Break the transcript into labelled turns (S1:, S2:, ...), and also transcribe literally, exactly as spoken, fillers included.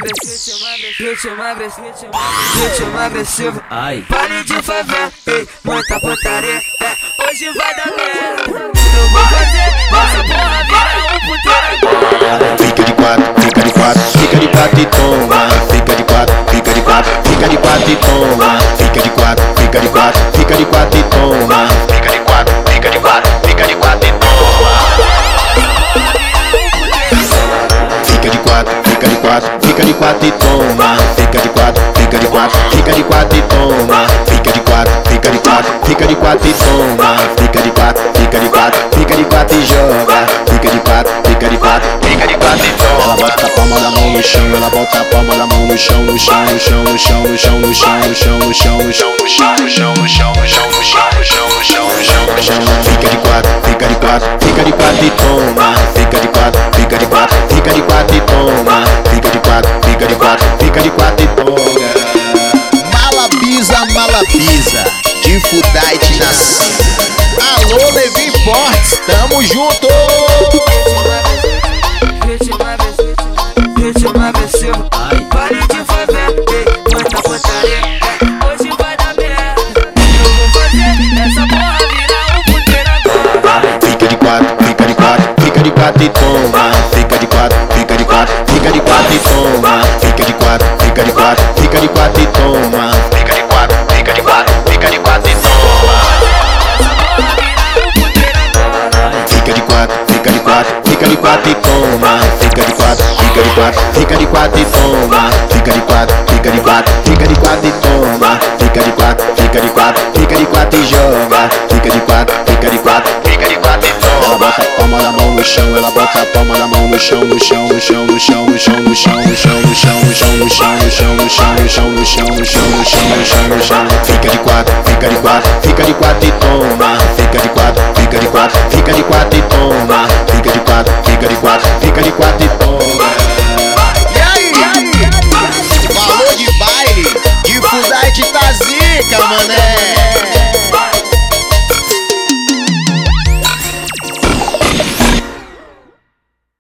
S1: agressivo, ritmo agressivo, ritmo agressivo. Ai, baile de favela, ei, muita putaria, é, hoje vai dar merda. Eu vou fazer essa porra virar um puteiro agora.
S2: Fica de quatro, fica de quatro, fica de quatro e toma. Fica de quatro, fica de quatro, fica de quatro e toma. Fica de quatro, fica de quatro, fica de quatro e toma. Fica de quatro, fica de quatro, fica de quatro e toma. Fica de quatro, fica de quatro, fica de quatro e toma. Fica de quatro, fica de quatro, fica de quatro e toma. Fica de quatro, fica de quatro, fica de quatro e toma. Fica de quatro, fica de quatro, fica de quatro e joga. Fica de quatro, fica de quatro, fica de quatro e toma. Ela bota a palma da mão no chão, ela bota a palma da mão no chão, no chão, no chão, no chão, no chão, no chão, no chão, no chão, no chão, no chão, no chão, no chão, no chão, no chão, no chão, no chão, no chão, no chão. Fica de quatro, fica de quatro, fica de quatro e toma. Fica de quatro, fica de quatro, fica de quatro e toma. Fica de quatro, fica de quatro, fica de quatro e toma.
S3: Malabisa, malabisa, de Fudite nascida. Alô, Levi Portes, tamo junto!
S1: Ritmo agressivo, ritmo agressivo, ai, baile de favela, ei, muita putaria, é, hoje vai dar merda. Eu vou fazer essa porra virar um puteiro agora.
S2: Fica de quatro, fica de quatro, fica de quatro e toma. Fica de quatro, fica de quatro, fica de quatro e toma. Fica de quatro, fica de quatro, fica de quatro e toma. Fica de quatro, fica de quatro, fica de quatro e toma. Fica de quatro, fica de quatro, fica de quatro e toma. Fica de quatro, fica de quatro, fica de quatro e toma. Fica de quatro, fica de quatro, fica de quatro e toma. Fica de quatro, fica de quatro, fica de quatro e joga. Fica de quatro, fica de quatro, fica de quatro e toma. Ela bota a palma da mão no chão, ela bota a palma da mão no chão, no chão, no chão, no chão, no chão, no chão, no chão, no chão, no chão, no chão, no chão, no chão, no chão, no chão, no chão, no chão, no chão, no chão. Fica de quatro, fica de quatro, fica de quatro e toma. Fica de quatro, fica de quatro, fica de quatro e toma. Fica de quatro, fica de quatro, fica de quatro e toma.
S3: E aí? Falou de baile, de Fudite tá zica, mané!